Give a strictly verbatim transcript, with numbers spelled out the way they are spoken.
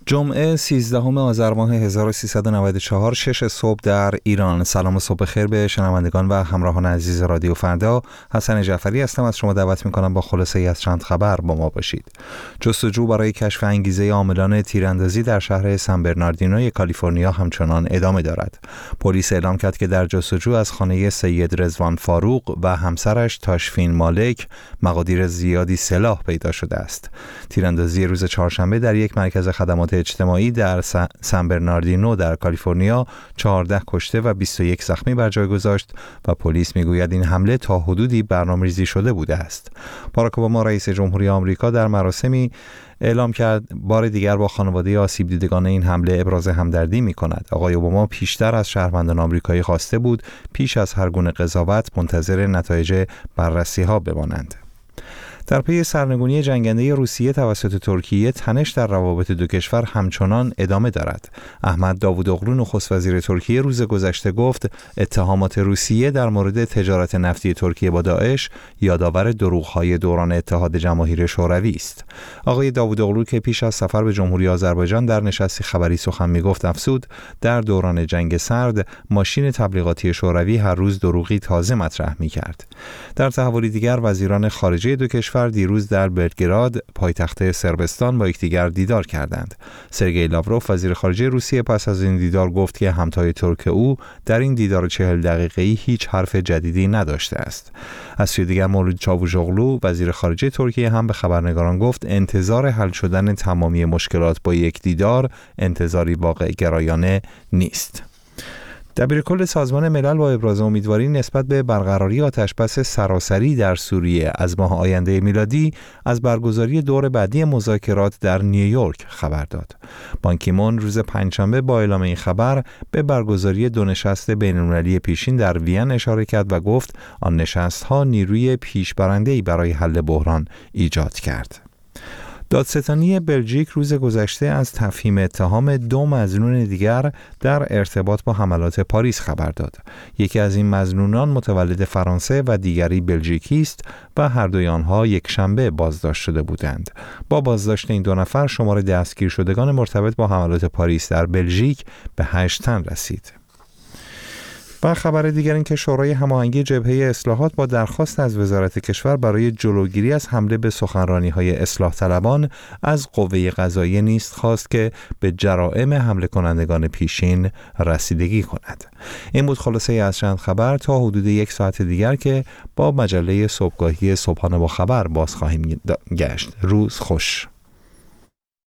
جمعه سیزدهم آذر ماه هزار و سیصد و نود و چهار شش صبح در ایران. سلام و صبح خیر به شنوندگان و همراهان عزیز رادیو فردا. حسن جعفری هستم. از شما دعوت می‌کنم با خلاصه از چند خبر با ما باشید. جستجو برای کشف انگیزه عاملان تیراندازی در شهر سن برناردینو کالیفرنیا همچنان ادامه دارد. پلیس اعلام کرد که در جستجو از خانه سید رضوان فاروق و همسرش تاشفین مالک مقادیر زیادی سلاح پیدا شده است. تیراندازی روز چهارشنبه در یک مرکز خدمات اجتماعی در سن برناردینو در کالیفرنیا چهارده کشته و بیست و یک زخمی بر جای گذاشت و پلیس میگوید این حمله تا حدودی برنامه‌ریزی شده بوده است. باراک اوباما رئیس جمهوری آمریکا در مراسمی اعلام کرد بار دیگر با خانواده آسیب دیدگان این حمله ابراز همدردی می کند. آقای اوباما پیشتر از شهروندان آمریکایی خواسته بود پیش از هر گونه قضاوت منتظر نتایج بررسی ها بمانند. در پی سرنگونی جنگنده روسیه توسط ترکیه، تنش در روابط دو کشور همچنان ادامه دارد. احمد داوودوغلو نخست وزیر ترکیه روز گذشته گفت اتهامات روسیه در مورد تجارت نفتی ترکیه با داعش یادآور دروغ‌های دوران اتحاد جماهیر شوروی است. آقای داوودوغلو که پیش از سفر به جمهوری آذربایجان در نشستی خبری سخن می‌گفت افزود در دوران جنگ سرد ماشین تبلیغاتی شوروی هر روز دروغی تازه مطرح می‌کرد. در تحولی دیگر وزیران خارجه دو کشور دیروز در بلگراد پایتخت صربستان با یکدیگر دیدار کردند. سرگئی لاوروف وزیر خارجه روسیه پس از این دیدار گفت که همتای ترک او در این دیدار چهل دقیقه‌ای هیچ حرف جدیدی نداشته است. از سوی دیگر مولود چاوشوغلو وزیر خارجه ترکیه هم به خبرنگاران گفت انتظار حل شدن تمامی مشکلات با یک دیدار انتظاری واقع گرایانه نیست. دبیرکل سازمان ملل با ابراز امیدواری نسبت به برقراری آتشبس سراسری در سوریه از ماه آینده میلادی از برگزاری دور بعدی مذاکرات در نیویورک خبر داد. بان کی مون روز پنجشنبه با اعلام این خبر به برگزاری دو نشست بین‌المللی پیشین در وین اشاره کرد و گفت آن نشست‌ها نیروی پیشبرنده‌ای برای حل بحران ایجاد کرد. دادستانی بلژیک روز گذشته از تفهیم اتهام دو مظنون دیگر در ارتباط با حملات پاریس خبر داد. یکی از این مظنونان متولد فرانسه و دیگری بلژیکی است و هر دوی آنها یک شنبه بازداشت شده بودند. با بازداشت این دو نفر شمار دستگیر شدگان مرتبط با حملات پاریس در بلژیک به هشت تن رسید. و خبر دیگر این که شورای هماهنگی جبهه اصلاحات با درخواست از وزارت کشور برای جلوگیری از حمله به سخنرانی‌های اصلاح طلبان از قوه قضاییه نیز خواست که به جرائم حمله کنندگان پیشین رسیدگی کند. این بود خلاصه از چند خبر تا حدود یک ساعت دیگر که با مجله صبحگاهی صبحانه با خبر باز خواهیم گشت. روز خوش.